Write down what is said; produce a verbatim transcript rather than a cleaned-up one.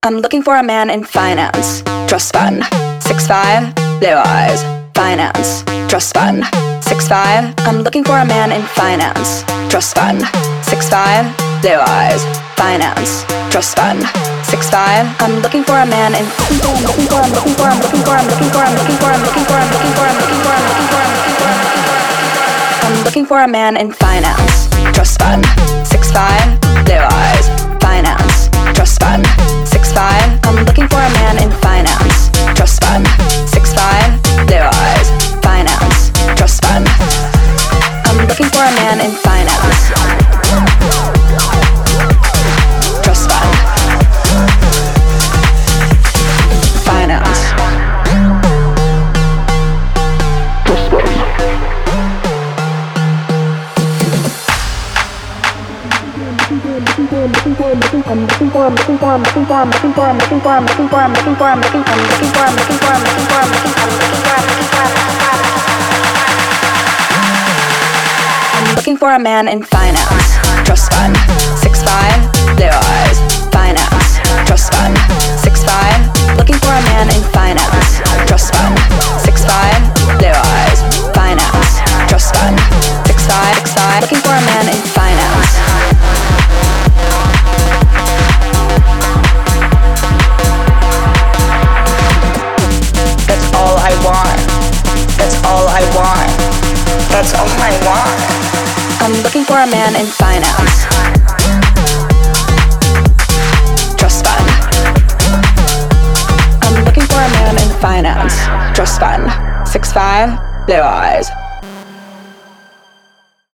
I'm looking for a man in finance, trust fund. Six five, blue eyes, finance, trust fund. Six five, I'm looking for a man in finance, trust fund. Six five, blue eyes, finance, trust fund. Six five, I'm looking for a man in. I'm looking for, I'm looking for, I'm looking for, I'm looking for, I'm looking for, I'm looking for, I'm looking for, I'm looking for, I'm looking for, I'm looking for, I'm looking for. I'm looking for a man in finance, trust fund. Six five, blue eyes, finance, trust fund. Six five, I'm looking for a man in finance, trust fund. Six five, blue eyes, finance, trust fund. I'm looking for a man in finance, trust fund, finance. I'm looking for, I'm looking for, I'm looking for, I'm looking for, I'm looking for, I'm looking for, I'm looking for, I'm looking for, I'm looking for, I'm looking for, I'm looking for, I'm looking for, I'm looking for, I'm looking for, I'm looking for, I'm looking for, I'm looking for a man in finance, trust fund. Six five, blue eyes, finance, trust fund. Six five, looking for a man in finance, trust fund. Six five, blue eyes, finance, trust fund. Six five, six five, looking for a man in finance. That's all I want. I'm looking for a man in finance, trust fund. I'm looking for a man in finance, trust fund. Six five, blue eyes.